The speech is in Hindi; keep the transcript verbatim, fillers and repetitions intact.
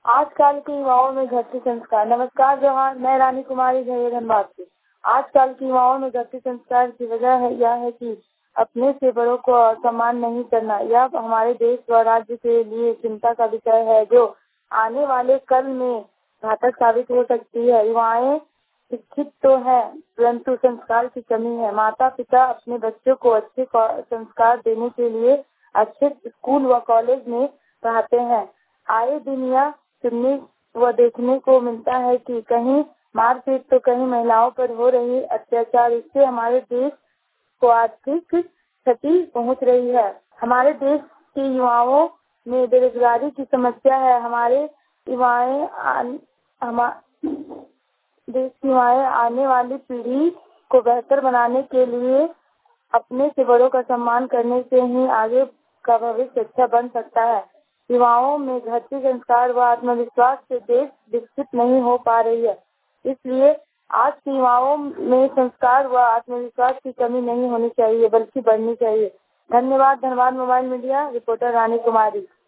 आजकल के युवाओं में घटते संस्कार। नमस्कार जवान, मैं रानी कुमारी झवेर धनबाद से। आजकल के युवाओं में घटते संस्कार की वजह है यह है कि अपने से बड़ों को सम्मान नहीं करना। यह हमारे देश व राज्य के लिए चिंता का विषय है, जो आने वाले कल में घातक साबित हो सकती है। युवाएं शिक्षित तो है, परंतु संस्कार की कमी है। माता पिता अपने बच्चों को अच्छे संस्कार देने के लिए अच्छे स्कूल व कॉलेज में पढ़ाते हैं। आए दिन यह सुनने व देखने को मिलता है कि कहीं मारपीट तो कहीं महिलाओं पर हो रही अत्याचार। इससे हमारे देश को आर्थिक क्षति पहुंच रही है। हमारे देश के युवाओं में बेरोजगारी की समस्या है। हमारे युवाएं हमारे देश की युवाएं आने वाली पीढ़ी को बेहतर बनाने के लिए अपने से बड़ों का सम्मान करने से ही आगे का भविष्य अच्छा बन सकता है। युवाओं में घटते संस्कार व आत्मविश्वास से देश विकसित नहीं हो पा रही है। इसलिए आज के युवाओं में संस्कार व आत्मविश्वास की कमी नहीं होनी चाहिए, बल्कि बढ़नी चाहिए। धन्यवाद। धन्यवाद मोबाइल मीडिया, रिपोर्टर रानी कुमारी।